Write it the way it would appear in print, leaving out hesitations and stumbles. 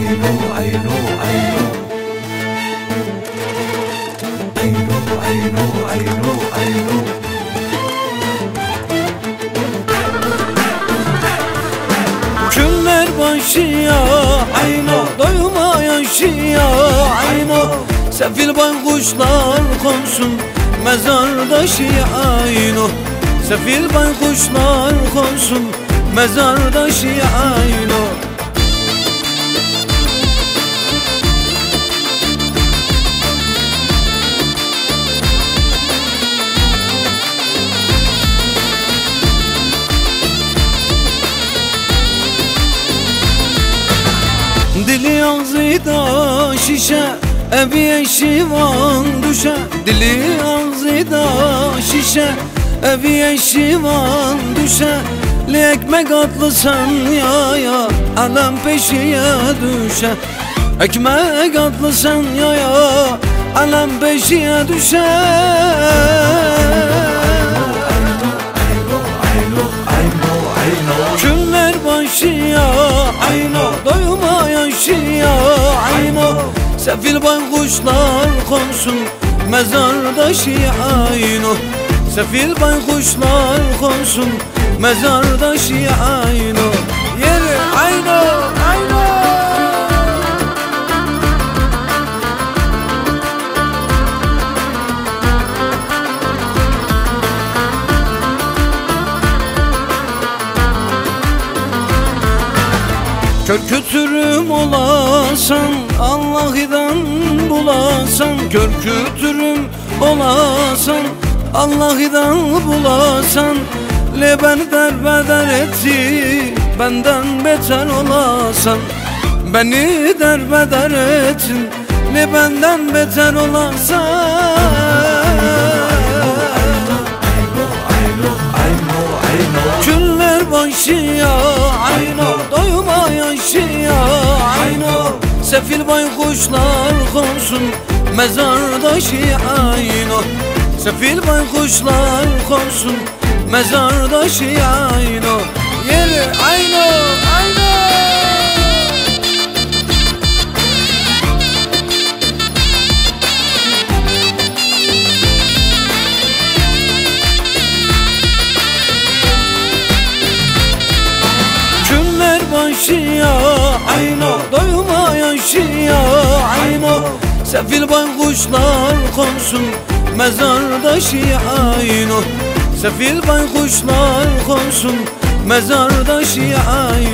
ayno ayno ayno ayno ayno ayno ayno. Küller başıya ayno, doymayan şia ayno. Sefil baykuşlar konsun mezarda şia ayno. Sefil baykuşlar konsun mezarda şia ayno. Dili ağzıda şişe, evi şivan düşe. Dili ağzıda şişe, evi şivan düşe. Li ekmek atlı sen yaya, alem peşiye düşe. Ekmek atlı sen yaya, alem peşiye düşe. Küller başıya ayno, doymayan şia ayno. Sefil baykuşlar konsun mezarda şia ayno. Sefil baykuşlar konsun mezarda şia ayno. Yeri ayno ayno. Kör kütürüm olasan, Allah'dan bulasan. Kör kütürüm olasan, Allah'dan bulasan. Le beni derbeder etti, benden beter olasan. Beni derbeder ettin, le benden beter olasan. Küller başıya ayno, doymayan şia ayno. Sefil baykuşlar konsun mezarda şia ayno. Sefil baykuşlar konsun mezarda şia ayno. Yeri ayno ayno. Başıya ayno, doymayan şia ayno. Sefil baykuşlar konsun mezarda şia ayno. Sefil baykuşlar konsun mezarda şia ayno.